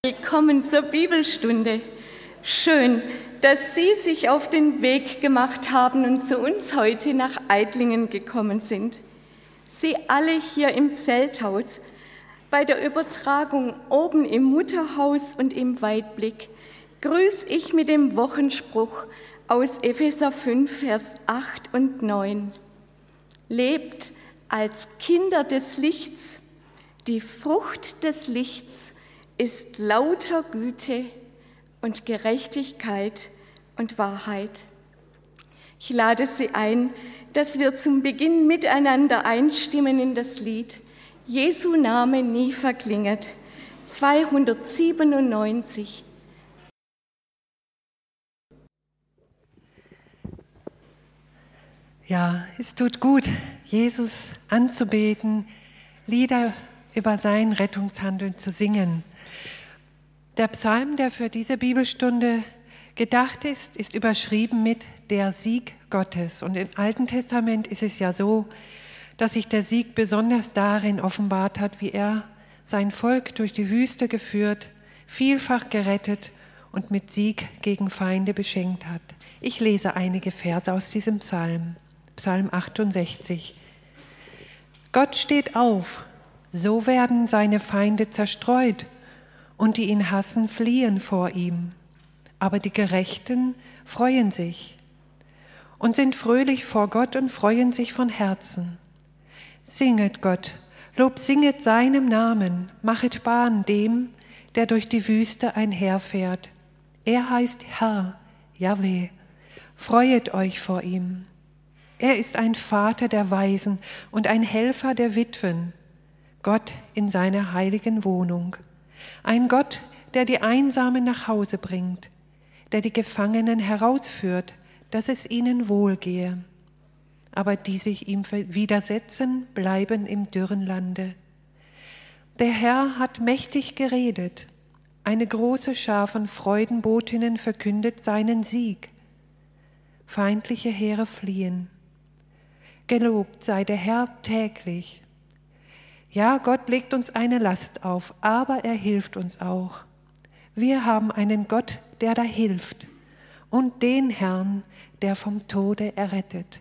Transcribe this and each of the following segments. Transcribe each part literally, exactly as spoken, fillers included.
Willkommen zur Bibelstunde. Schön, dass Sie sich auf den Weg gemacht haben und zu uns heute nach Eidlingen gekommen sind. Sie alle hier im Zelthaus, bei der Übertragung oben im Mutterhaus und im Weitblick, grüße ich mit dem Wochenspruch aus Epheser fünf, Vers acht und neun. Lebt als Kinder des Lichts, die Frucht des Lichts ist lauter Güte und Gerechtigkeit und Wahrheit. Ich lade Sie ein, dass wir zum Beginn miteinander einstimmen in das Lied Jesu Name nie verklinget, zweihundertsiebenundneunzig. Ja, es tut gut, Jesus anzubeten, Lieder über sein Rettungshandeln zu singen. Der Psalm, der für diese Bibelstunde gedacht ist, ist überschrieben mit der Sieg Gottes. Und im Alten Testament ist es ja so, dass sich der Sieg besonders darin offenbart hat, wie er sein Volk durch die Wüste geführt, vielfach gerettet und mit Sieg gegen Feinde beschenkt hat. Ich lese einige Verse aus diesem Psalm, Psalm achtundsechzig. Gott steht auf, so werden seine Feinde zerstreut, und die ihn hassen, fliehen vor ihm. Aber die Gerechten freuen sich und sind fröhlich vor Gott und freuen sich von Herzen. Singet Gott, Lob singet seinem Namen, machet Bahn dem, der durch die Wüste einherfährt. Er heißt Herr, Jahwe, freuet euch vor ihm. Er ist ein Vater der Waisen und ein Helfer der Witwen, Gott in seiner heiligen Wohnung. Ein Gott, der die Einsamen nach Hause bringt, der die Gefangenen herausführt, dass es ihnen wohlgehe. Aber die sich ihm widersetzen, bleiben im dürren Lande. Der Herr hat mächtig geredet. Eine große Schar von Freudenbotinnen verkündet seinen Sieg. Feindliche Heere fliehen. Gelobt sei der Herr täglich. Ja, Gott legt uns eine Last auf, aber er hilft uns auch. Wir haben einen Gott, der da hilft, und den Herrn, der vom Tode errettet.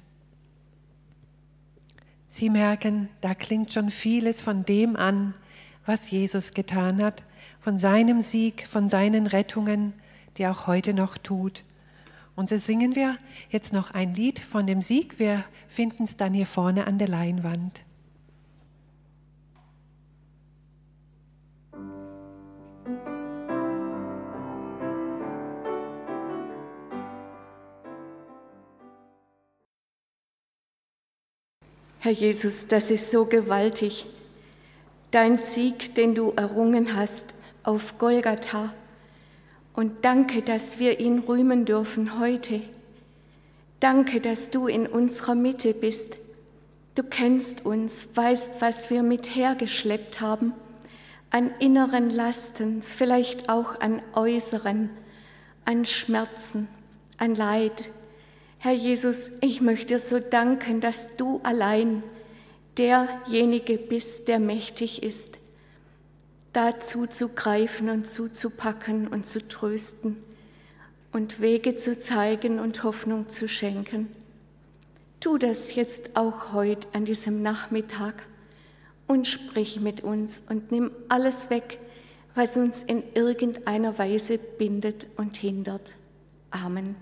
Sie merken, da klingt schon vieles von dem an, was Jesus getan hat, von seinem Sieg, von seinen Rettungen, die er auch heute noch tut. Und so singen wir jetzt noch ein Lied von dem Sieg. Wir finden es dann hier vorne an der Leinwand. Herr Jesus, das ist so gewaltig, dein Sieg, den du errungen hast auf Golgatha. Und danke, dass wir ihn rühmen dürfen heute. Danke, dass du in unserer Mitte bist. Du kennst uns, weißt, was wir mit hergeschleppt haben, an inneren Lasten, vielleicht auch an äußeren, an Schmerzen, an Leid. Herr Jesus, ich möchte dir so danken, dass du allein derjenige bist, der mächtig ist, dazu zu greifen und zuzupacken und zu trösten und Wege zu zeigen und Hoffnung zu schenken. Tu das jetzt auch heute an diesem Nachmittag und sprich mit uns und nimm alles weg, was uns in irgendeiner Weise bindet und hindert. Amen.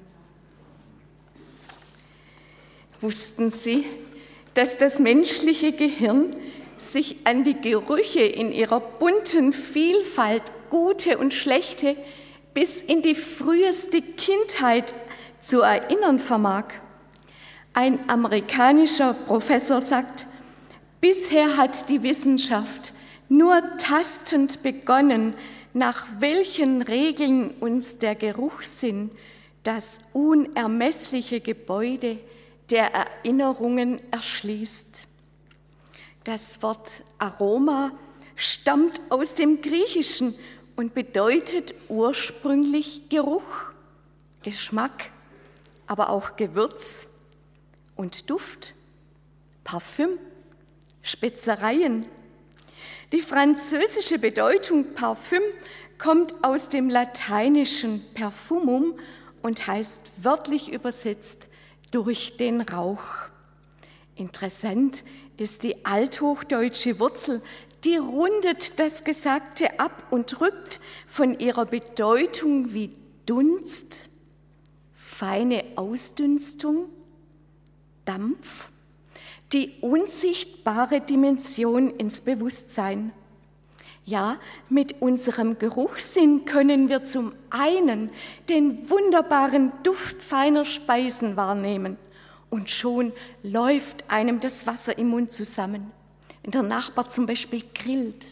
Wussten Sie, dass das menschliche Gehirn sich an die Gerüche in ihrer bunten Vielfalt, gute und schlechte, bis in die früheste Kindheit zu erinnern vermag? Ein amerikanischer Professor sagt, bisher hat die Wissenschaft nur tastend begonnen, nach welchen Regeln uns der Geruchssinn, das unermessliche Gebäude der Erinnerungen erschließt. Das Wort Aroma stammt aus dem Griechischen und bedeutet ursprünglich Geruch, Geschmack, aber auch Gewürz und Duft, Parfüm, Spezereien. Die französische Bedeutung Parfüm kommt aus dem lateinischen perfumum und heißt wörtlich übersetzt durch den Rauch. Interessant ist die althochdeutsche Wurzel, die rundet das Gesagte ab und rückt von ihrer Bedeutung wie Dunst, feine Ausdünstung, Dampf, die unsichtbare Dimension ins Bewusstsein. Ja, mit unserem Geruchssinn können wir zum einen den wunderbaren Duft feiner Speisen wahrnehmen und schon läuft einem das Wasser im Mund zusammen, wenn der Nachbar zum Beispiel grillt.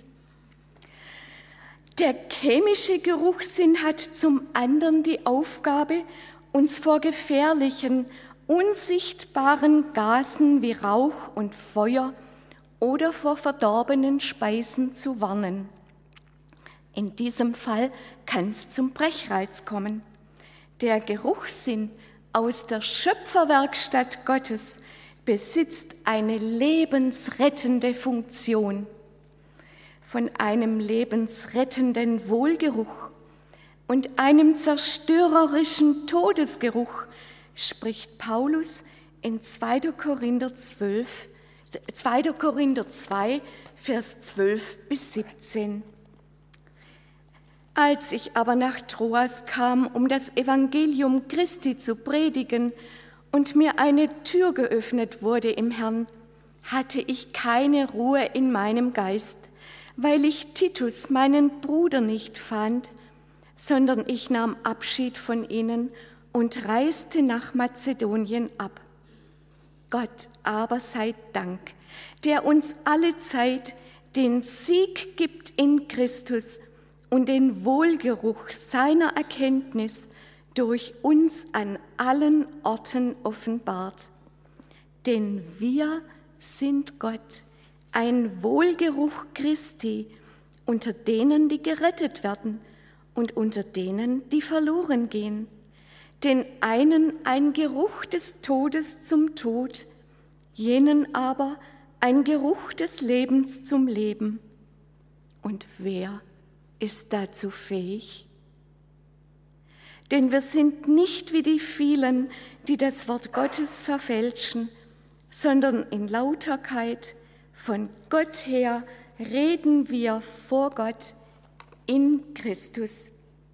Der chemische Geruchssinn hat zum anderen die Aufgabe, uns vor gefährlichen, unsichtbaren Gasen wie Rauch und Feuer oder vor verdorbenen Speisen zu warnen. In diesem Fall kann es zum Brechreiz kommen. Der Geruchssinn aus der Schöpferwerkstatt Gottes besitzt eine lebensrettende Funktion. Von einem lebensrettenden Wohlgeruch und einem zerstörerischen Todesgeruch spricht Paulus in zweiter Korinther zwölf, zweiter Korinther zwei, Vers zwölf bis siebzehn. Als ich aber nach Troas kam, um das Evangelium Christi zu predigen und mir eine Tür geöffnet wurde im Herrn, hatte ich keine Ruhe in meinem Geist, weil ich Titus, meinen Bruder, nicht fand, sondern ich nahm Abschied von ihnen und reiste nach Mazedonien ab. Gott aber sei Dank, der uns alle Zeit den Sieg gibt in Christus und den Wohlgeruch seiner Erkenntnis durch uns an allen Orten offenbart. Denn wir sind Gott, ein Wohlgeruch Christi unter denen, die gerettet werden und unter denen, die verloren gehen. Den einen ein Geruch des Todes zum Tod, jenen aber ein Geruch des Lebens zum Leben. Und wer ist dazu fähig? Denn wir sind nicht wie die vielen, die das Wort Gottes verfälschen, sondern in Lauterkeit von Gott her reden wir vor Gott in Christus.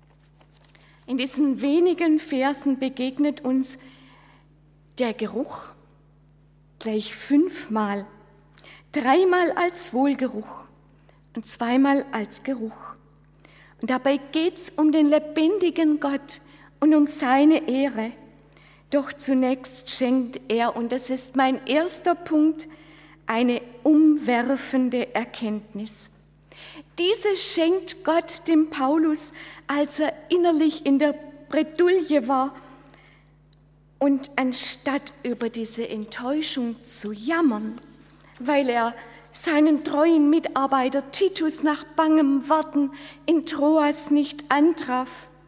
In diesen wenigen Versen begegnet uns der Geruch gleich fünfmal, dreimal als Wohlgeruch und zweimal als Geruch. Und dabei geht es um den lebendigen Gott und um seine Ehre. Doch zunächst schenkt er, und das ist mein erster Punkt, eine umwerfende Erkenntnis. Diese schenkt Gott dem Paulus, als er innerlich in der Bredouille war. Und anstatt über diese Enttäuschung zu jammern, weil er seinen treuen Mitarbeiter Titus nach bangem Warten in Troas nicht antraf,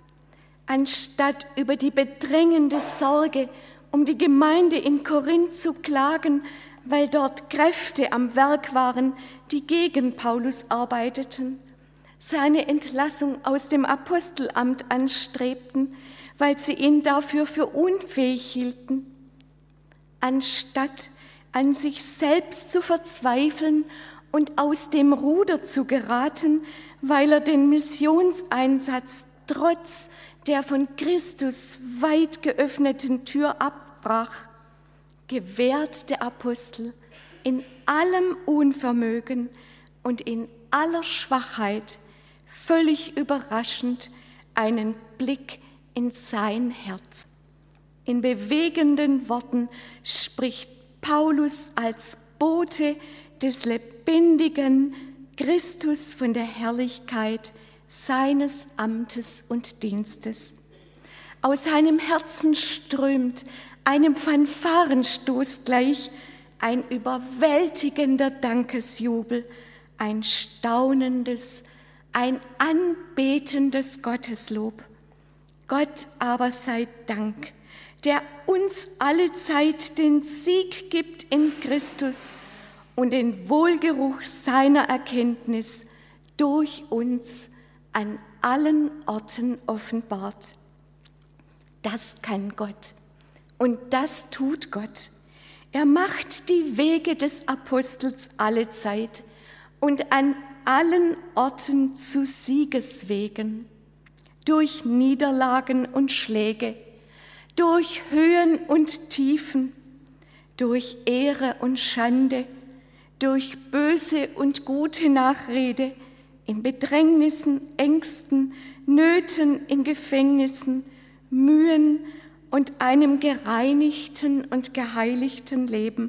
anstatt über die bedrängende Sorge um die Gemeinde in Korinth zu klagen, weil dort Kräfte am Werk waren, die gegen Paulus arbeiteten, seine Entlassung aus dem Apostelamt anstrebten, weil sie ihn dafür für unfähig hielten, anstatt an sich selbst zu verzweifeln und aus dem Ruder zu geraten, weil er den Missionseinsatz trotz der von Christus weit geöffneten Tür abbrach, gewährt der Apostel in allem Unvermögen und in aller Schwachheit völlig überraschend einen Blick in sein Herz. In bewegenden Worten spricht Paulus als Bote des lebendigen Christus von der Herrlichkeit seines Amtes und Dienstes. Aus seinem Herzen strömt einem Fanfarenstoß gleich ein überwältigender Dankesjubel, ein staunendes, ein anbetendes Gotteslob. Gott aber sei Dank, der uns alle Zeit den Sieg gibt in Christus und den Wohlgeruch seiner Erkenntnis durch uns an allen Orten offenbart. Das kann Gott und das tut Gott. Er macht die Wege des Apostels allezeit und an allen Orten zu Siegeswegen, durch Niederlagen und Schläge, durch Höhen und Tiefen, durch Ehre und Schande, durch böse und gute Nachrede, in Bedrängnissen, Ängsten, Nöten, in Gefängnissen, Mühen und einem gereinigten und geheiligten Leben.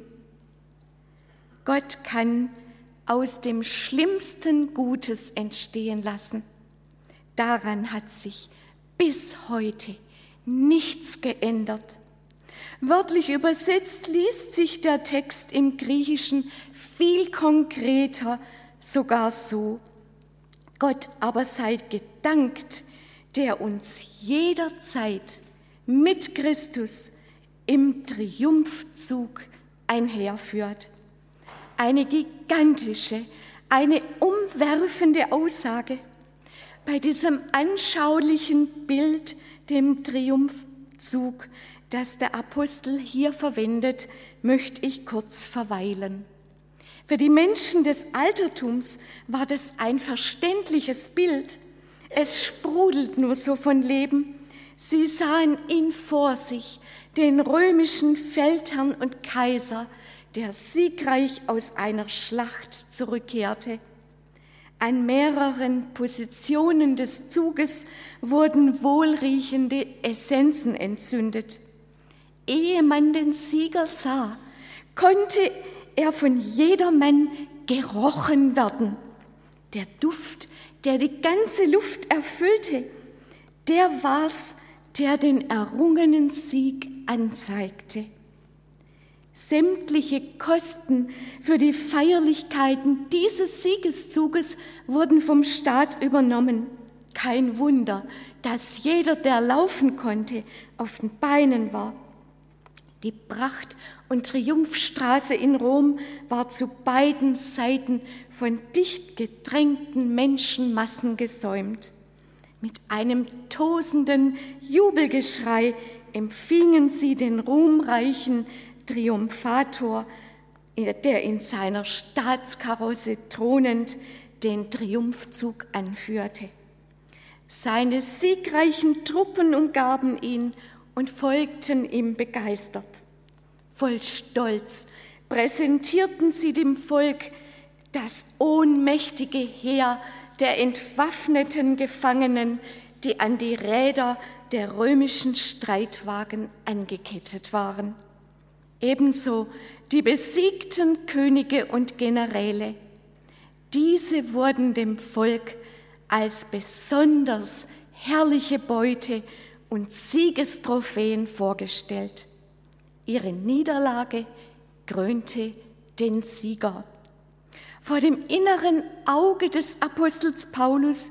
Gott kann aus dem Schlimmsten Gutes entstehen lassen. Daran hat sich bis heute nichts geändert. Wörtlich übersetzt liest sich der Text im Griechischen viel konkreter, sogar so: Gott aber sei gedankt, der uns jederzeit mit Christus im Triumphzug einherführt. Eine gigantische, eine umwerfende Aussage. Bei diesem anschaulichen Bild, dem Triumphzug, das der Apostel hier verwendet, möchte ich kurz verweilen. Für die Menschen des Altertums war das ein verständliches Bild. Es sprudelt nur so von Leben. Sie sahen ihn vor sich, den römischen Feldherrn und Kaiser, der siegreich aus einer Schlacht zurückkehrte. An mehreren Positionen des Zuges wurden wohlriechende Essenzen entzündet. Ehe man den Sieger sah, konnte er von jedermann gerochen werden. Der Duft, der die ganze Luft erfüllte, der war's, der den errungenen Sieg anzeigte. Sämtliche Kosten für die Feierlichkeiten dieses Siegeszuges wurden vom Staat übernommen. Kein Wunder, dass jeder, der laufen konnte, auf den Beinen war. Die Pracht- und Triumphstraße in Rom war zu beiden Seiten von dicht gedrängten Menschenmassen gesäumt. Mit einem tosenden Jubelgeschrei empfingen sie den ruhmreichen Triumphator, der in seiner Staatskarosse thronend den Triumphzug anführte. Seine siegreichen Truppen umgaben ihn und folgten ihm begeistert. Voll Stolz präsentierten sie dem Volk das ohnmächtige Heer der entwaffneten Gefangenen, die an die Räder der römischen Streitwagen angekettet waren. Ebenso die besiegten Könige und Generäle. Diese wurden dem Volk als besonders herrliche Beute und Siegestrophäen vorgestellt. Ihre Niederlage krönte den Sieger. Vor dem inneren Auge des Apostels Paulus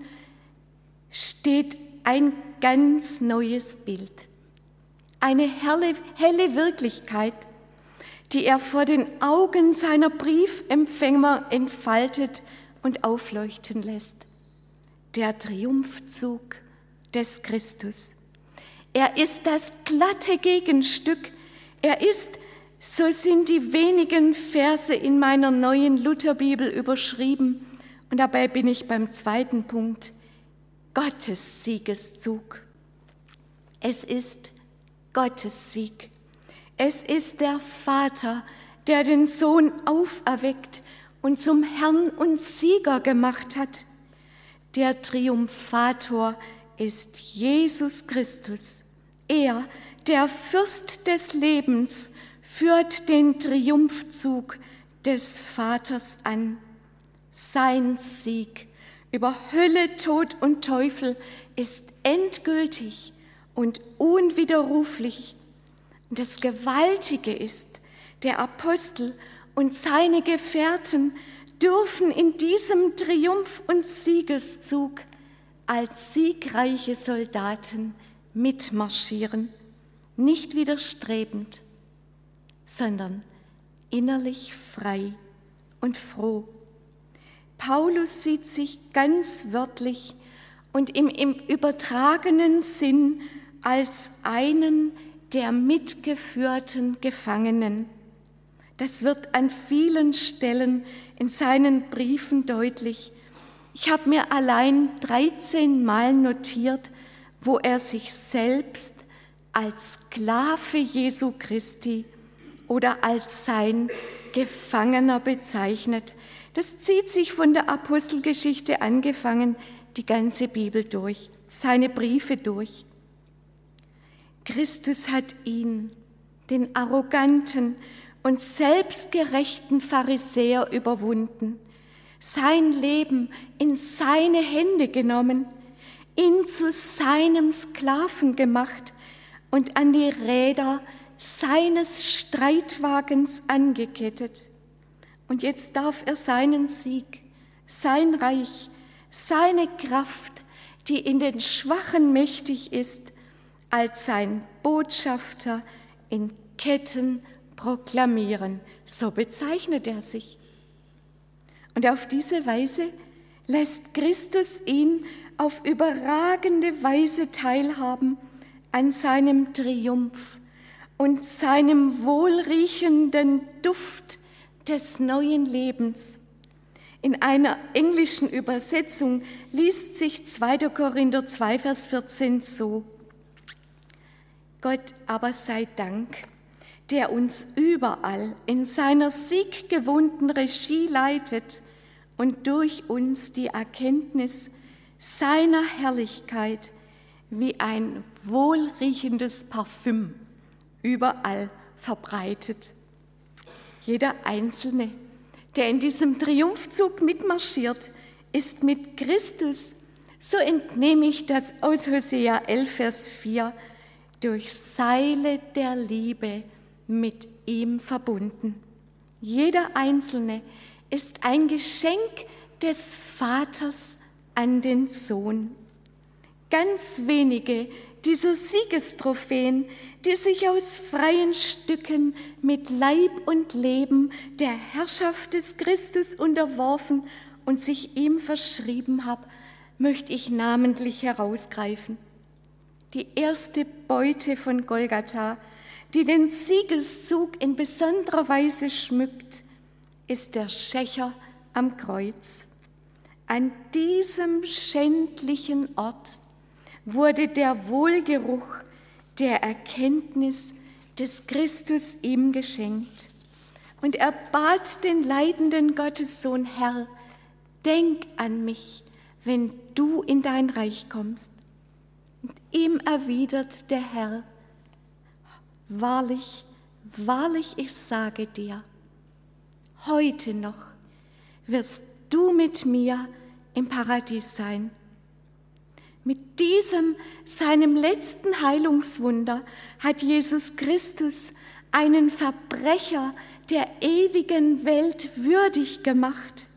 steht ein ganz neues Bild, eine helle, helle Wirklichkeit, die er vor den Augen seiner Briefempfänger entfaltet und aufleuchten lässt. Der Triumphzug des Christus. Er ist das glatte Gegenstück. Er ist, so sind die wenigen Verse in meiner neuen Lutherbibel überschrieben, und dabei bin ich beim zweiten Punkt, Gottes Siegeszug. Es ist Gottes Sieg. Es ist der Vater, der den Sohn auferweckt und zum Herrn und Sieger gemacht hat. Der Triumphator ist Jesus Christus. Er, der Fürst des Lebens, führt den Triumphzug des Vaters an. Sein Sieg über Hölle, Tod und Teufel ist endgültig und unwiderruflich. Und das Gewaltige ist, der Apostel und seine Gefährten dürfen in diesem Triumph- und Siegeszug als siegreiche Soldaten mitmarschieren, nicht widerstrebend, sondern innerlich frei und froh. Paulus sieht sich ganz wörtlich und im, im übertragenen Sinn als einen der mitgeführten Gefangenen. Das wird an vielen Stellen in seinen Briefen deutlich. Ich habe mir allein dreizehn Mal notiert, wo er sich selbst als Sklave Jesu Christi oder als sein Gefangener bezeichnet. Das zieht sich von der Apostelgeschichte angefangen, die ganze Bibel durch, seine Briefe durch. Christus hat ihn, den arroganten und selbstgerechten Pharisäer, überwunden, sein Leben in seine Hände genommen, ihn zu seinem Sklaven gemacht und an die Räder seines Streitwagens angekettet. Und jetzt darf er seinen Sieg, sein Reich, seine Kraft, die in den Schwachen mächtig ist, als sein Botschafter in Ketten proklamieren. So bezeichnet er sich. Und auf diese Weise lässt Christus ihn auf überragende Weise teilhaben an seinem Triumph und seinem wohlriechenden Duft des neuen Lebens. In einer englischen Übersetzung liest sich zweiter Korinther zwei, Vers vierzehn so: Gott aber sei Dank, der uns überall in seiner sieggewohnten Regie leitet und durch uns die Erkenntnis seiner Herrlichkeit wie ein wohlriechendes Parfüm überall verbreitet. Jeder Einzelne, der in diesem Triumphzug mitmarschiert, ist mit Christus, so entnehme ich das aus Hosea elf, Vers vier, durch Seile der Liebe mit ihm verbunden. Jeder Einzelne ist ein Geschenk des Vaters an den Sohn. Ganz wenige dieser Siegestrophäen, die sich aus freien Stücken mit Leib und Leben der Herrschaft des Christus unterworfen und sich ihm verschrieben haben, möchte ich namentlich herausgreifen. Die erste Beute von Golgatha, die den Siegeszug in besonderer Weise schmückt, ist der Schächer am Kreuz. An diesem schändlichen Ort wurde der Wohlgeruch der Erkenntnis des Christus ihm geschenkt. Und er bat den leidenden Gottessohn: Herr, denk an mich, wenn du in dein Reich kommst. Und ihm erwidert der Herr: Wahrlich, wahrlich, ich sage dir, heute noch wirst du mit mir im Paradies sein. Mit diesem, seinem letzten Heilungswunder, hat Jesus Christus einen Verbrecher der ewigen Welt würdig gemacht.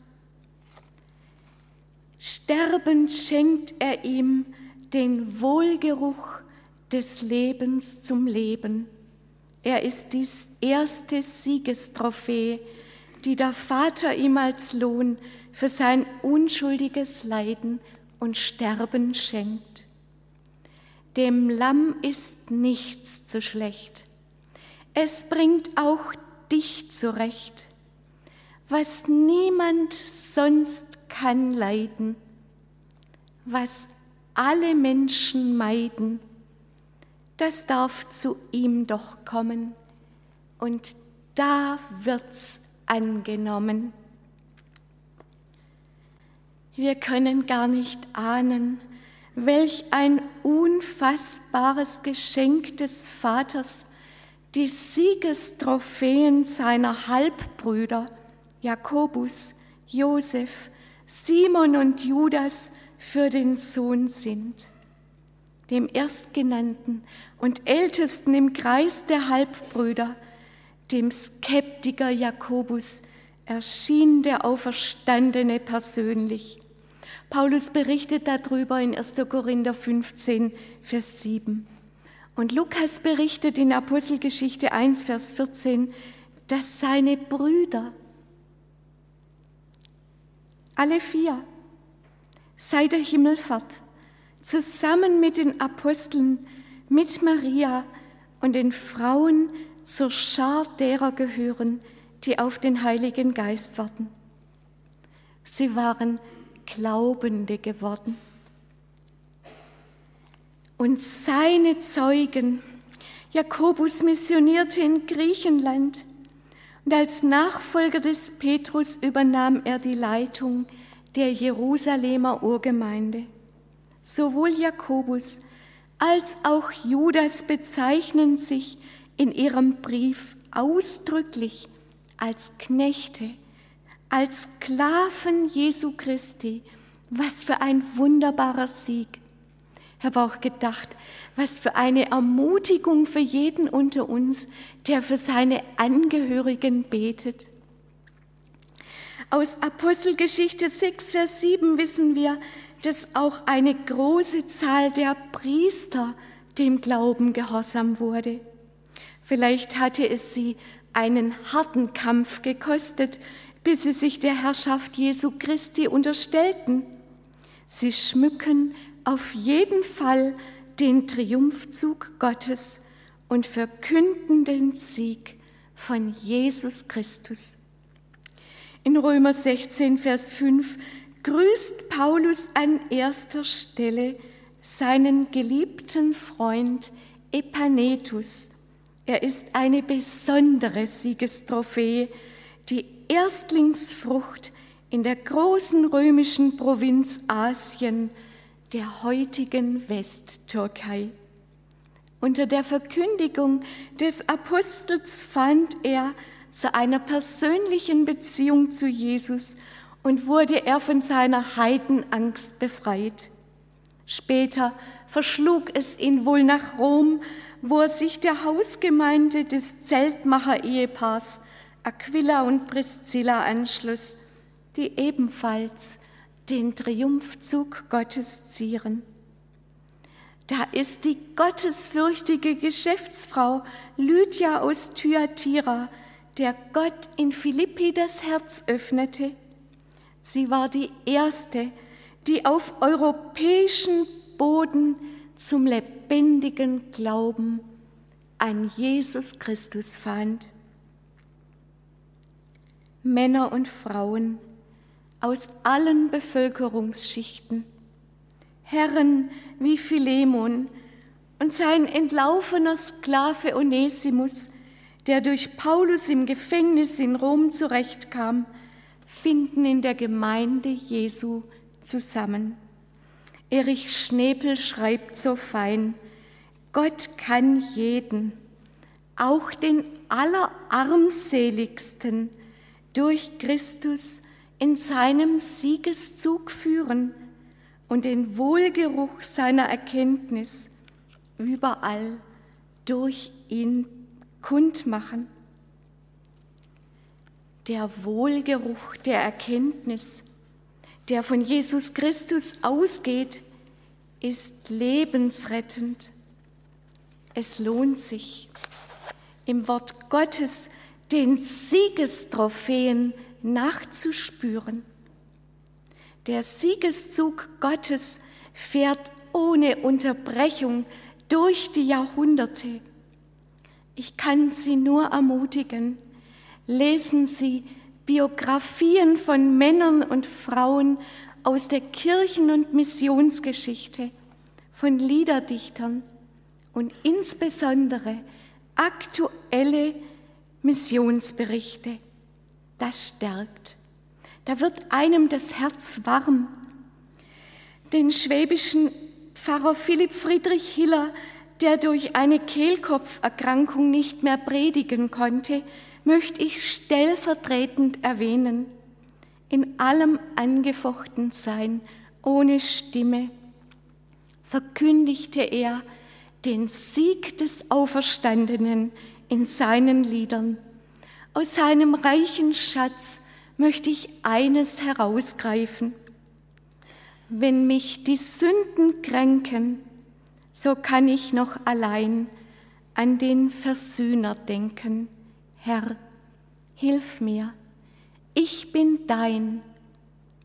Sterbend schenkt er ihm den Wohlgeruch des Lebens zum Leben. Er ist die erste Siegestrophäe, die der Vater ihm als Lohn für sein unschuldiges Leiden und Sterben schenkt. Dem Lamm ist nichts zu schlecht. Es bringt auch dich zurecht. Was niemand sonst kann leiden, was alle Menschen meiden, das darf zu ihm doch kommen, und da wird's angenommen. Wir können gar nicht ahnen, welch ein unfassbares Geschenk des Vaters die Siegestrophäen seiner Halbbrüder Jakobus, Josef, Simon und Judas für den Sohn sind. Dem Erstgenannten und Ältesten im Kreis der Halbbrüder, dem Skeptiker Jakobus, erschien der Auferstandene persönlich. Paulus berichtet darüber in erster Korinther fünfzehn, Vers sieben. Und Lukas berichtet in Apostelgeschichte eins, Vers vierzehn, dass seine Brüder alle vier, seit der Himmelfahrt, zusammen mit den Aposteln, mit Maria und den Frauen zur Schar derer gehören, die auf den Heiligen Geist warten. Sie waren Glaubende geworden. Und seine Zeugen, Jakobus missionierte in Griechenland und als Nachfolger des Petrus übernahm er die Leitung der Jerusalemer Urgemeinde. Sowohl Jakobus als auch Judas bezeichnen sich in ihrem Brief ausdrücklich als Knechte, als Sklaven Jesu Christi. Was für ein wunderbarer Sieg. Ich habe auch gedacht, was für eine Ermutigung für jeden unter uns, der für seine Angehörigen betet. Aus Apostelgeschichte sechs, Vers sieben wissen wir, dass auch eine große Zahl der Priester dem Glauben gehorsam wurde. Vielleicht hatte es sie einen harten Kampf gekostet, bis sie sich der Herrschaft Jesu Christi unterstellten. Sie schmücken auf jeden Fall den Triumphzug Gottes und verkünden den Sieg von Jesus Christus. In Römer sechzehn, Vers fünf grüßt Paulus an erster Stelle seinen geliebten Freund Epanetus. Er ist eine besondere Siegestrophäe, die Erstlingsfrucht in der großen römischen Provinz Asien, der heutigen Westtürkei. Unter der Verkündigung des Apostels fand er zu einer persönlichen Beziehung zu Jesus und wurde er von seiner Heidenangst befreit. Später verschlug es ihn wohl nach Rom, wo er sich der Hausgemeinde des Zeltmacher-Ehepaars Aquila und Priscilla anschloss, die ebenfalls den Triumphzug Gottes zieren. Da ist die gottesfürchtige Geschäftsfrau Lydia aus Thyatira, der Gott in Philippi das Herz öffnete. Sie war die erste, die auf europäischem Boden zum lebendigen Glauben an Jesus Christus fand. Männer und Frauen aus allen Bevölkerungsschichten, Herren wie Philemon und sein entlaufener Sklave Onesimus, der durch Paulus im Gefängnis in Rom zurechtkam, finden in der Gemeinde Jesu zusammen. Erich Schnepel schreibt so fein: Gott kann jeden, auch den Allerarmseligsten, durch Christus in seinem Siegeszug führen und den Wohlgeruch seiner Erkenntnis überall durch ihn kundmachen. Der Wohlgeruch der Erkenntnis, der von Jesus Christus ausgeht, ist lebensrettend. Es lohnt sich, im Wort Gottes den Siegestrophäen nachzuspüren. Der Siegeszug Gottes fährt ohne Unterbrechung durch die Jahrhunderte. Ich kann Sie nur ermutigen, lesen Sie Biografien von Männern und Frauen aus der Kirchen- und Missionsgeschichte, von Liederdichtern und insbesondere aktuelle Missionsberichte. Das stärkt. Da wird einem das Herz warm. Den schwäbischen Pfarrer Philipp Friedrich Hiller, der durch eine Kehlkopferkrankung nicht mehr predigen konnte, möchte ich stellvertretend erwähnen. In allem Angefochtensein, ohne Stimme, verkündigte er den Sieg des Auferstandenen in seinen Liedern. Aus seinem reichen Schatz möchte ich eines herausgreifen. Wenn mich die Sünden kränken, so kann ich noch allein an den Versöhner denken. Herr, hilf mir, ich bin dein.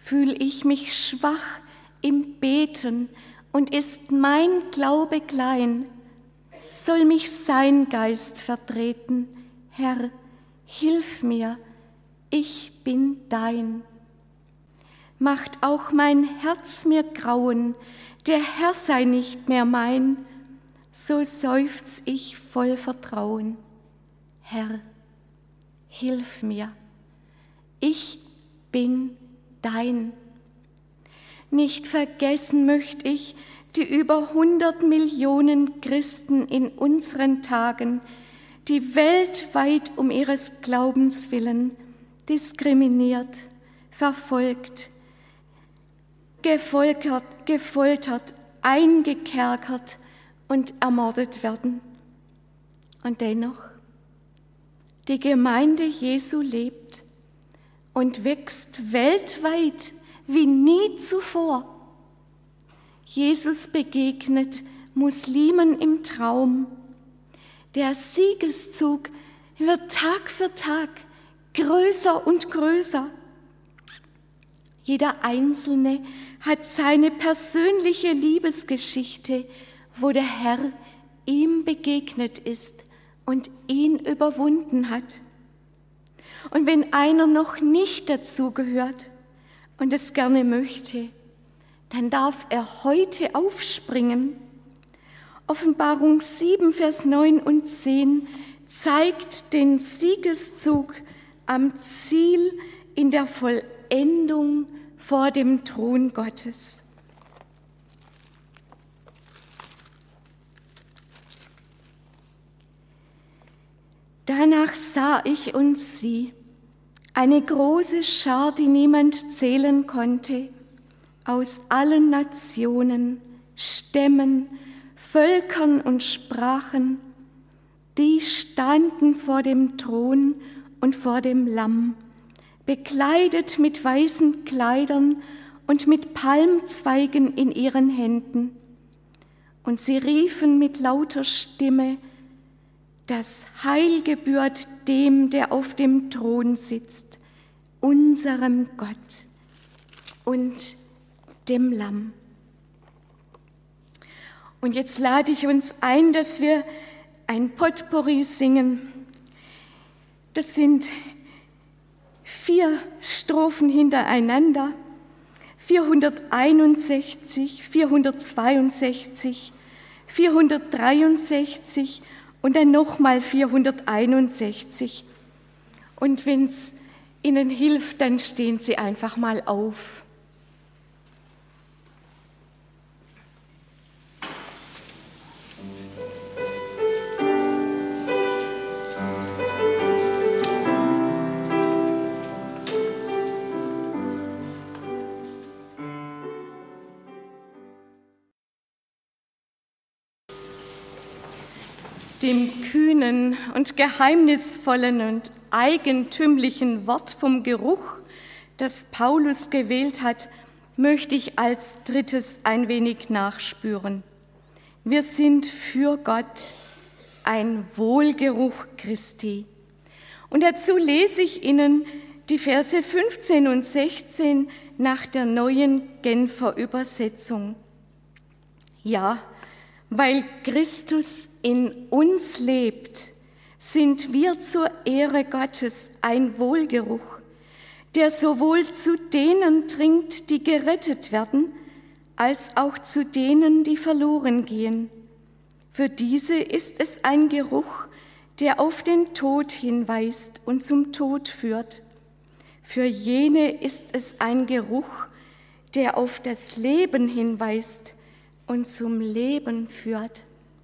fühl ich mich schwach im Beten und ist mein Glaube klein, soll mich sein Geist vertreten. Herr, hilf mir, ich bin dein. Macht auch mein Herz mir grauen, der Herr sei nicht mehr mein, so seufz ich voll Vertrauen. Herr, hilf mir, ich bin dein. Nicht vergessen möchte ich die über hundert Millionen Christen in unseren Tagen, die weltweit um ihres Glaubens willen diskriminiert, verfolgt, gefoltert, gefoltert, eingekerkert und ermordet werden. Und dennoch, die Gemeinde Jesu lebt und wächst weltweit wie nie zuvor. Jesus begegnet Muslimen im Traum. Der Siegeszug wird Tag für Tag größer und größer. Jeder Einzelne hat seine persönliche Liebesgeschichte, wo der Herr ihm begegnet ist und ihn überwunden hat. Und wenn einer noch nicht dazugehört und es gerne möchte, dann darf er heute aufspringen. Offenbarung sieben, Vers neun und zehn zeigt den Siegeszug am Ziel in der Vollendung vor dem Thron Gottes. Danach sah ich und sieh, eine große Schar, die niemand zählen konnte, aus allen Nationen, Stämmen, Völkern und Sprachen, die standen vor dem Thron und vor dem Lamm, bekleidet mit weißen Kleidern und mit Palmzweigen in ihren Händen. Und sie riefen mit lauter Stimme: Das Heil gebührt dem, der auf dem Thron sitzt, unserem Gott und dem Lamm. Und jetzt lade ich uns ein, dass wir ein Potpourri singen. Das sind vier Strophen hintereinander, vierhunderteinundsechzig, vierhundertzweiundsechzig, vierhundertdreiundsechzig und dann nochmal vierhunderteinundsechzig. Und wenn es Ihnen hilft, dann stehen Sie einfach mal auf. Dem kühnen und geheimnisvollen und eigentümlichen Wort vom Geruch, das Paulus gewählt hat, möchte ich als drittes ein wenig nachspüren. Wir sind für Gott ein Wohlgeruch Christi. Und dazu lese ich Ihnen die Verse fünfzehn und sechzehn nach der neuen Genfer Übersetzung. Ja, weil Christus in uns lebt, sind wir zur Ehre Gottes ein Wohlgeruch, der sowohl zu denen dringt, die gerettet werden, als auch zu denen, die verloren gehen. Für diese ist es ein Geruch, der auf den Tod hinweist und zum Tod führt. Für jene ist es ein Geruch, der auf das Leben hinweist und zum Leben führt.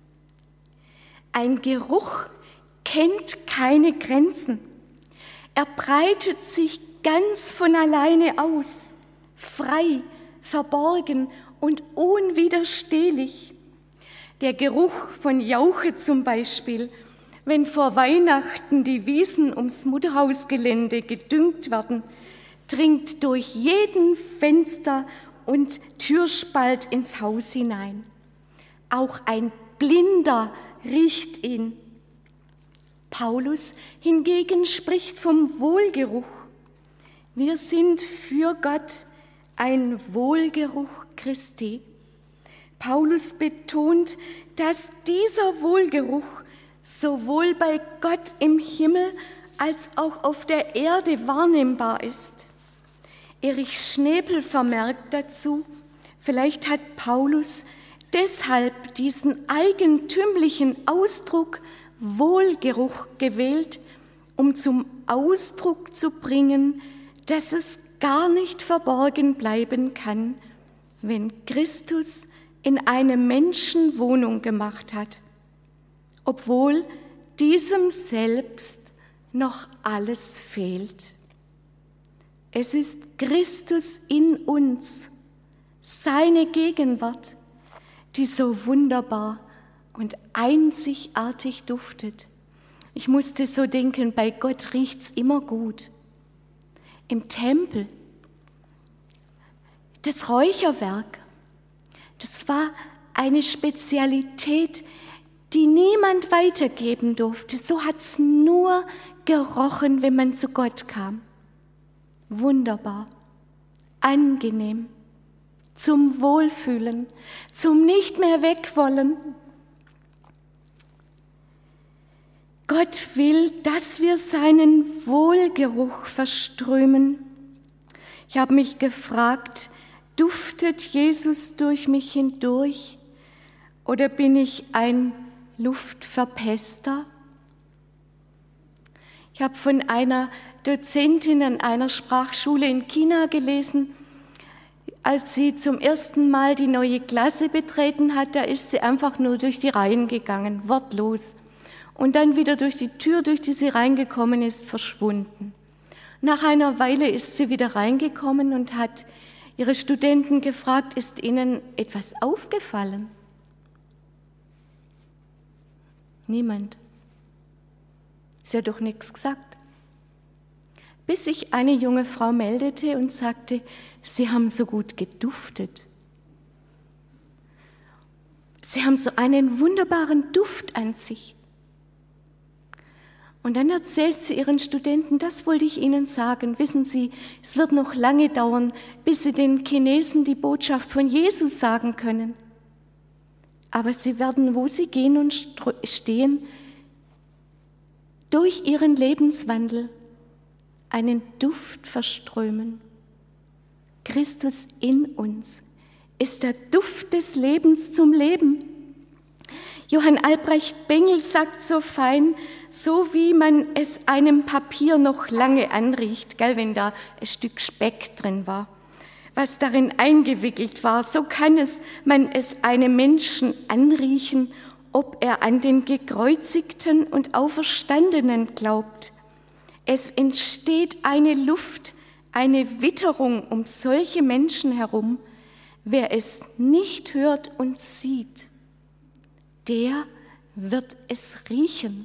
Ein Geruch kennt keine Grenzen. Er breitet sich ganz von alleine aus, frei, verborgen und unwiderstehlich. Der Geruch von Jauche zum Beispiel, wenn vor Weihnachten die Wiesen ums Mutterhausgelände gedüngt werden, dringt durch jeden Fenster und Türspalt ins Haus hinein. Auch ein Blinder riecht ihn. Paulus hingegen spricht vom Wohlgeruch. Wir sind für Gott ein Wohlgeruch Christi. Paulus betont, dass dieser Wohlgeruch sowohl bei Gott im Himmel als auch auf der Erde wahrnehmbar ist. Erich Schnepel vermerkt dazu, vielleicht hat Paulus deshalb diesen eigentümlichen Ausdruck Wohlgeruch gewählt, um zum Ausdruck zu bringen, dass es gar nicht verborgen bleiben kann, wenn Christus in einem Menschen Wohnung gemacht hat, obwohl diesem selbst noch alles fehlt. Es ist Christus in uns, seine Gegenwart, die so wunderbar und einzigartig duftet. Ich musste so denken, bei Gott riecht's immer gut. Im Tempel, das Räucherwerk, das war eine Spezialität, die niemand weitergeben durfte. So hat's nur gerochen, wenn man zu Gott kam. Wunderbar, angenehm, zum Wohlfühlen, zum nicht mehr wegwollen. Gott will, dass wir seinen Wohlgeruch verströmen. Ich habe mich gefragt, duftet Jesus durch mich hindurch oder bin ich ein Luftverpester? Ich habe von einer Dozentin an einer Sprachschule in China gelesen, als sie zum ersten Mal die neue Klasse betreten hat, da ist sie einfach nur durch die Reihen gegangen, wortlos. Und dann wieder durch die Tür, durch die sie reingekommen ist, verschwunden. Nach einer Weile ist sie wieder reingekommen und hat ihre Studenten gefragt, ist ihnen etwas aufgefallen? Niemand. Sie hat doch nichts gesagt. Bis sich eine junge Frau meldete und sagte, sie haben so gut geduftet. Sie haben so einen wunderbaren Duft an sich. Und dann erzählt sie ihren Studenten, das wollte ich Ihnen sagen, wissen Sie, es wird noch lange dauern, bis Sie den Chinesen die Botschaft von Jesus sagen können. Aber sie werden, wo sie gehen und stehen, durch ihren Lebenswandel einen Duft verströmen. Christus in uns ist der Duft des Lebens zum Leben. Johann Albrecht Bengel sagt so fein, so wie man es einem Papier noch lange anriecht, gell, wenn da ein Stück Speck drin war, was darin eingewickelt war, so kann es, man es einem Menschen anriechen, ob er an den Gekreuzigten und Auferstandenen glaubt. Es entsteht eine Luft, eine Witterung um solche Menschen herum. Wer es nicht hört und sieht, der wird es riechen.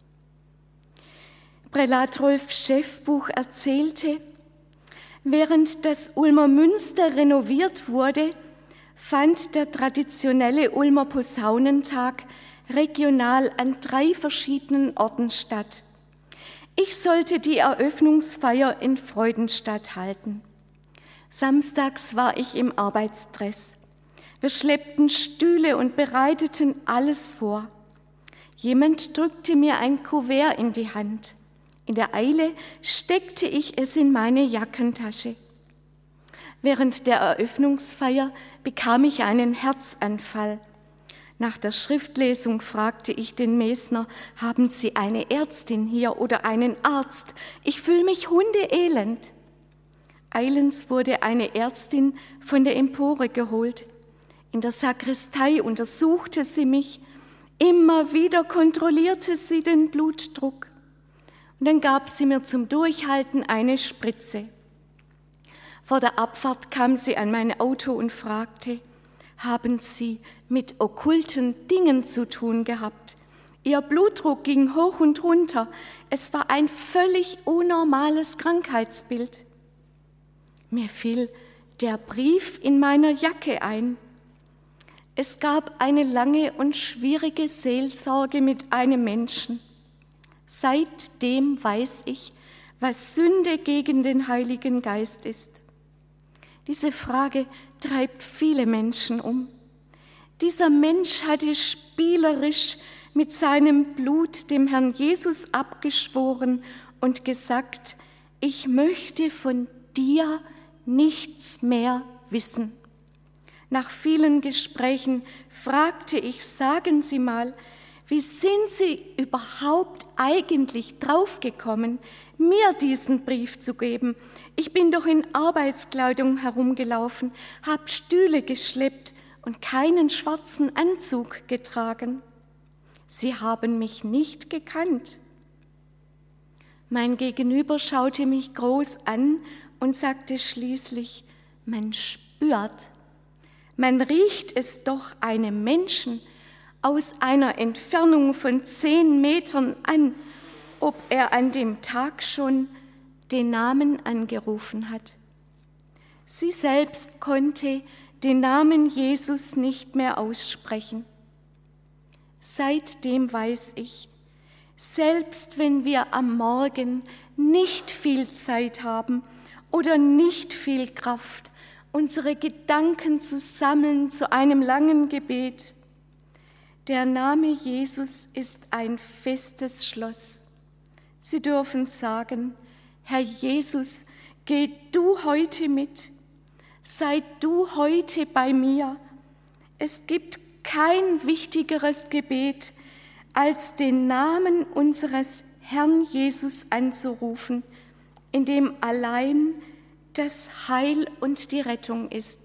Prälat Rolf Schäffbuch erzählte, während das Ulmer Münster renoviert wurde, fand der traditionelle Ulmer Posaunentag regional an drei verschiedenen Orten statt. Ich sollte die Eröffnungsfeier in Freudenstadt halten. Samstags war ich im Arbeitsstress. Wir schleppten Stühle und bereiteten alles vor. Jemand drückte mir ein Kuvert in die Hand. In der Eile steckte ich es in meine Jackentasche. Während der Eröffnungsfeier bekam ich einen Herzanfall. Nach der Schriftlesung fragte ich den Mesner, haben Sie eine Ärztin hier oder einen Arzt? Ich fühle mich hundeelend. Eilends wurde eine Ärztin von der Empore geholt. In der Sakristei untersuchte sie mich. Immer wieder kontrollierte sie den Blutdruck. Und dann gab sie mir zum Durchhalten eine Spritze. Vor der Abfahrt kam sie an mein Auto und fragte, haben Sie mit okkulten Dingen zu tun gehabt? Ihr Blutdruck ging hoch und runter. Es war ein völlig unnormales Krankheitsbild. Mir fiel der Brief in meiner Jacke ein. Es gab eine lange und schwierige Seelsorge mit einem Menschen. Seitdem weiß ich, was Sünde gegen den Heiligen Geist ist. Diese Frage treibt viele Menschen um. Dieser Mensch hatte spielerisch mit seinem Blut dem Herrn Jesus abgeschworen und gesagt, ich möchte von dir nichts mehr wissen. Nach vielen Gesprächen fragte ich, sagen Sie mal, wie sind Sie überhaupt eigentlich draufgekommen, mir diesen Brief zu geben? Ich bin doch in Arbeitskleidung herumgelaufen, habe Stühle geschleppt und keinen schwarzen Anzug getragen. Sie haben mich nicht gekannt. Mein Gegenüber schaute mich groß an und sagte schließlich, man spürt, man riecht es doch einem Menschen aus einer Entfernung von zehn Metern an, ob er an dem Tag schon den Namen angerufen hat. Sie selbst konnte den Namen Jesus nicht mehr aussprechen. Seitdem weiß ich, selbst wenn wir am Morgen nicht viel Zeit haben oder nicht viel Kraft, unsere Gedanken zu sammeln zu einem langen Gebet, der Name Jesus ist ein festes Schloss. Sie dürfen sagen, Herr Jesus, geh du heute mit, sei du heute bei mir. Es gibt kein wichtigeres Gebet, als den Namen unseres Herrn Jesus anzurufen, in dem allein das Heil und die Rettung ist.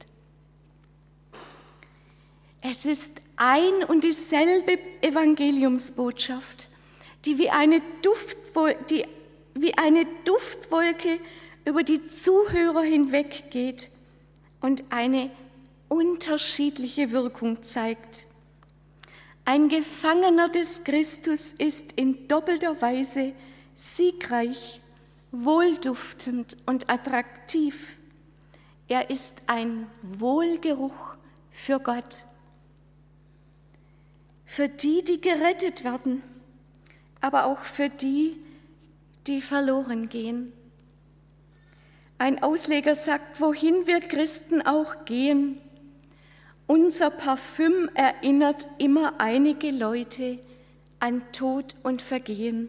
Es ist ein und dieselbe Evangeliumsbotschaft, die wie eine Duftwolke, die wie eine Duftwolke über die Zuhörer hinweggeht und eine unterschiedliche Wirkung zeigt. Ein Gefangener des Christus ist in doppelter Weise siegreich, wohlduftend und attraktiv. Er ist ein Wohlgeruch für Gott. Für die, die gerettet werden, aber auch für die, die verloren gehen. Ein Ausleger sagt, wohin wir Christen auch gehen, unser Parfüm erinnert immer einige Leute an Tod und Vergehen.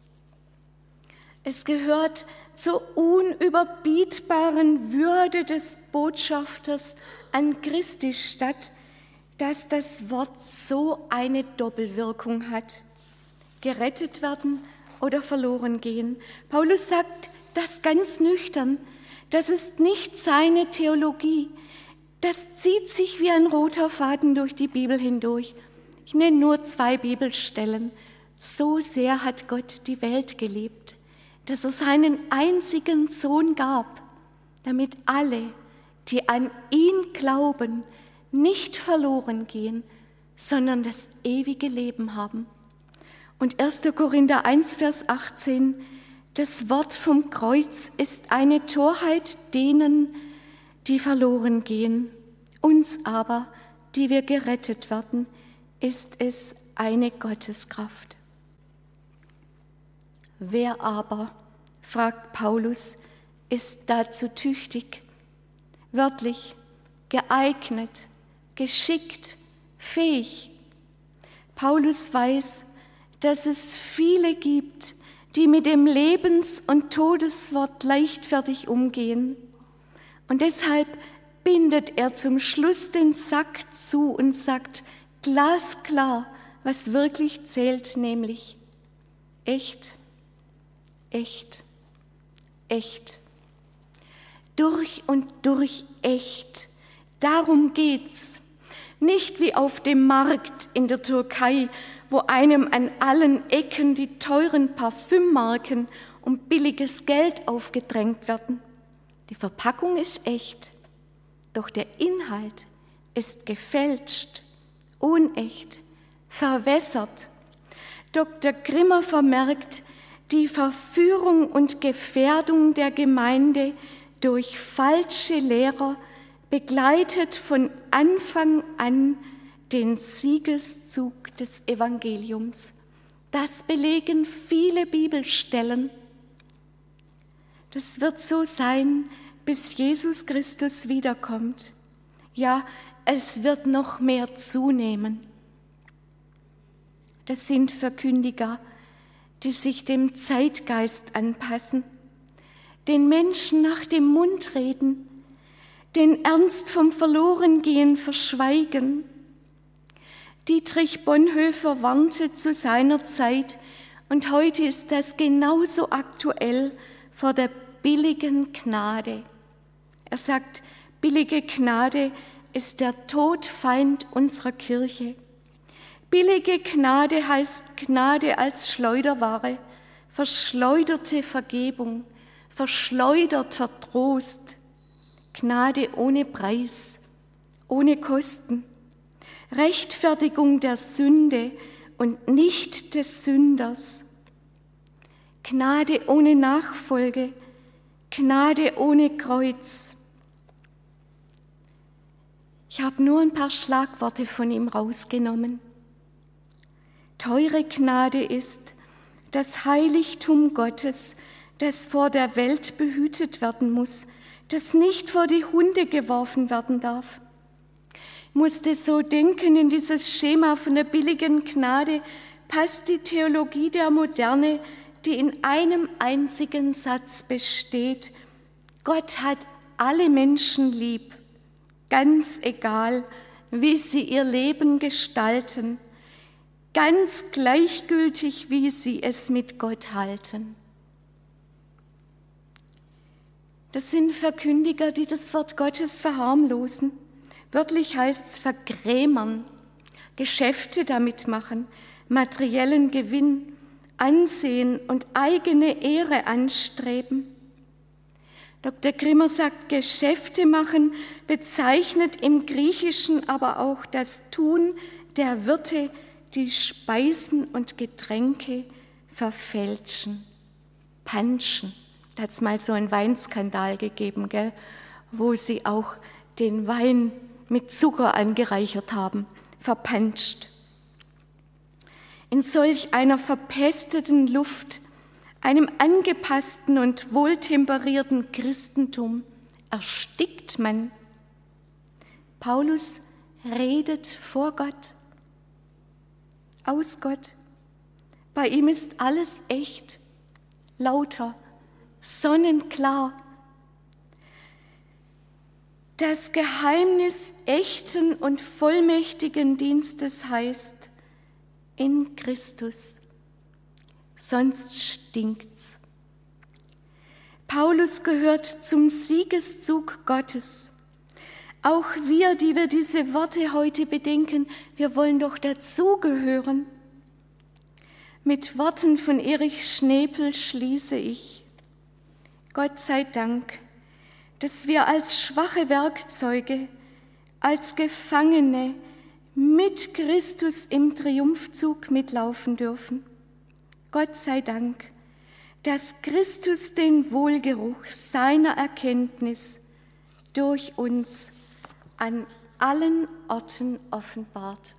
Es gehört zur unüberbietbaren Würde des Botschafters an Christi statt, dass das Wort so eine Doppelwirkung hat. Gerettet werden oder verloren gehen. Paulus sagt das ganz nüchtern. Das ist nicht seine Theologie. Das zieht sich wie ein roter Faden durch die Bibel hindurch. Ich nenne nur zwei Bibelstellen. So sehr hat Gott die Welt geliebt, dass er seinen einzigen Sohn gab, damit alle, die an ihn glauben, nicht verloren gehen, sondern das ewige Leben haben. Und erster Korinther eins, Vers achtzehn, das Wort vom Kreuz ist eine Torheit denen, die verloren gehen. Uns aber, die wir gerettet werden, ist es eine Gotteskraft. Wer aber, fragt Paulus, ist dazu tüchtig, wörtlich, geeignet, geschickt, fähig? Paulus weiß, dass es viele gibt, die mit dem Lebens- und Todeswort leichtfertig umgehen. Und deshalb bindet er zum Schluss den Sack zu und sagt glasklar, was wirklich zählt, nämlich echt, echt, echt. Durch und durch echt. Darum geht's. Nicht wie auf dem Markt in der Türkei, wo einem an allen Ecken die teuren Parfümmarken und billiges Geld aufgedrängt werden. Die Verpackung ist echt, doch der Inhalt ist gefälscht, unecht, verwässert. Doktor Grimmer vermerkt, die Verführung und Gefährdung der Gemeinde durch falsche Lehrer begleitet von Anfang an den Siegeszug des Evangeliums. Das belegen viele Bibelstellen. Das wird so sein, bis Jesus Christus wiederkommt. Ja, es wird noch mehr zunehmen. Das sind Verkündiger, die sich dem Zeitgeist anpassen, den Menschen nach dem Mund reden, den Ernst vom Verlorengehen verschweigen. Dietrich Bonhoeffer warnte zu seiner Zeit, und heute ist das genauso aktuell, vor der billigen Gnade. Er sagt, billige Gnade ist der Todfeind unserer Kirche. Billige Gnade heißt Gnade als Schleuderware, verschleuderte Vergebung, verschleuderter Trost, Gnade ohne Preis, ohne Kosten, Rechtfertigung der Sünde und nicht des Sünders, Gnade ohne Nachfolge, Gnade ohne Kreuz. Ich habe nur ein paar Schlagworte von ihm rausgenommen. Teure Gnade ist das Heiligtum Gottes, das vor der Welt behütet werden muss, das nicht vor die Hunde geworfen werden darf. Ich musste so denken, in dieses Schema von der billigen Gnade passt die Theologie der Moderne, die in einem einzigen Satz besteht: Gott hat alle Menschen lieb, ganz egal, wie sie ihr Leben gestalten, ganz gleichgültig, wie sie es mit Gott halten. Das sind Verkündiger, die das Wort Gottes verharmlosen. Wörtlich heißt es vergrämern, Geschäfte damit machen, materiellen Gewinn, Ansehen und eigene Ehre anstreben. Doktor Grimmer sagt, Geschäfte machen bezeichnet im Griechischen aber auch das Tun der Wirte, die Speisen und Getränke verfälschen, panschen. Da hat es mal so einen Weinskandal gegeben, gell, wo sie auch den Wein mit Zucker angereichert haben, verpanscht. In solch einer verpesteten Luft, einem angepassten und wohltemperierten Christentum erstickt man. Paulus redet vor Gott, aus Gott. Bei ihm ist alles echt, lauter, sonnenklar. Das Geheimnis echten und vollmächtigen Dienstes heißt in Christus, sonst stinkt's. Paulus gehört zum Siegeszug Gottes. Auch wir, die wir diese Worte heute bedenken, wir wollen doch dazugehören. Mit Worten von Erich Schnepel schließe ich. Gott sei Dank, dass wir als schwache Werkzeuge, als Gefangene mit Christus im Triumphzug mitlaufen dürfen. Gott sei Dank, dass Christus den Wohlgeruch seiner Erkenntnis durch uns an allen Orten offenbart.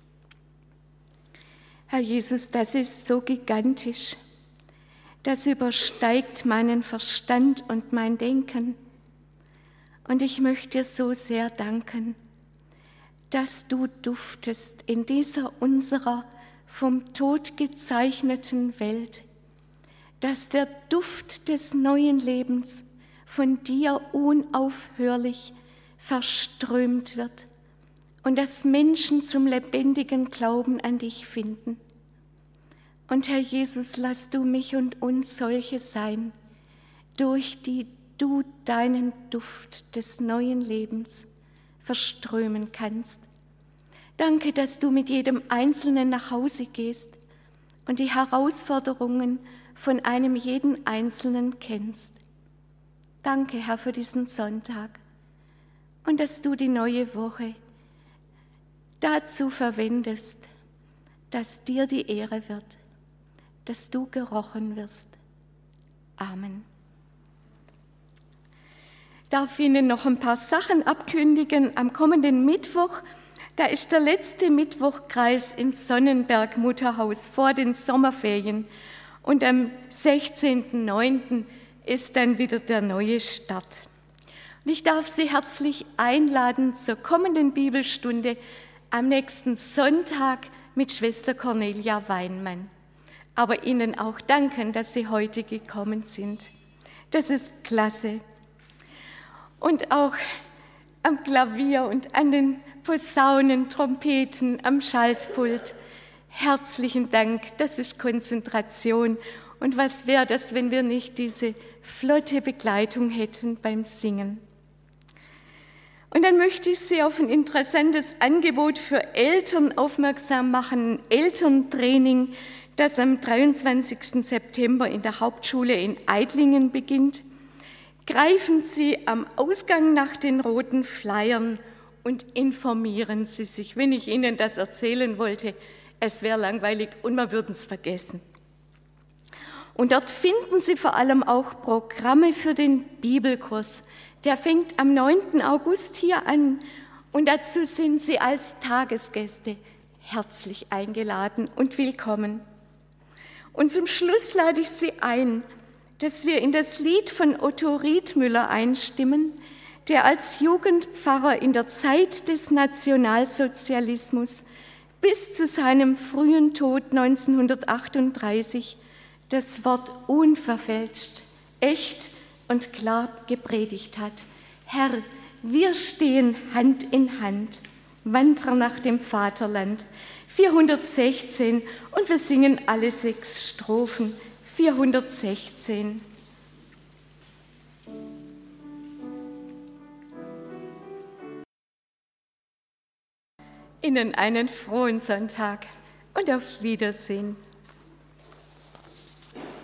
Herr Jesus, das ist so gigantisch. Das übersteigt meinen Verstand und mein Denken. Und ich möchte dir so sehr danken, dass du duftest in dieser unserer vom Tod gezeichneten Welt, dass der Duft des neuen Lebens von dir unaufhörlich verströmt wird und dass Menschen zum lebendigen Glauben an dich finden. Und Herr Jesus, lass du mich und uns solche sein, durch die du deinen Duft des neuen Lebens verströmen kannst. Danke, dass du mit jedem Einzelnen nach Hause gehst und die Herausforderungen von einem jeden Einzelnen kennst. Danke, Herr, für diesen Sonntag und dass du die neue Woche dazu verwendest, dass dir die Ehre wird, dass du gerochen wirst. Amen. Ich darf Ihnen noch ein paar Sachen abkündigen. Am kommenden Mittwoch, da ist der letzte Mittwochkreis im Sonnenberg Mutterhaus vor den Sommerferien. Und am sechzehnten neunten ist dann wieder der neue Start. Und ich darf Sie herzlich einladen zur kommenden Bibelstunde am nächsten Sonntag mit Schwester Cornelia Weinmann. Aber Ihnen auch danken, dass Sie heute gekommen sind. Das ist klasse. Und auch am Klavier und an den Posaunen, Trompeten, am Schaltpult. Herzlichen Dank, das ist Konzentration. Und was wäre das, wenn wir nicht diese flotte Begleitung hätten beim Singen? Und dann möchte ich Sie auf ein interessantes Angebot für Eltern aufmerksam machen, ein Elterntraining, das am dreiundzwanzigsten September in der Hauptschule in Eidlingen beginnt. Greifen Sie am Ausgang nach den roten Flyern und informieren Sie sich. Wenn ich Ihnen das erzählen wollte, es wäre langweilig und wir würden es vergessen. Und dort finden Sie vor allem auch Programme für den Bibelkurs. Der fängt am neunten August hier an und dazu sind Sie als Tagesgäste herzlich eingeladen und willkommen. Und zum Schluss lade ich Sie ein, dass wir in das Lied von Otto Riedmüller einstimmen, der als Jugendpfarrer in der Zeit des Nationalsozialismus bis zu seinem frühen Tod neunzehnhundertachtunddreißig das Wort unverfälscht, echt und klar gepredigt hat. Herr, wir stehen Hand in Hand, Wanderer nach dem Vaterland. vierhundertsechzehn und wir singen alle sechs Strophen. vierhundertsechzehn. Ihnen einen frohen Sonntag und auf Wiedersehen.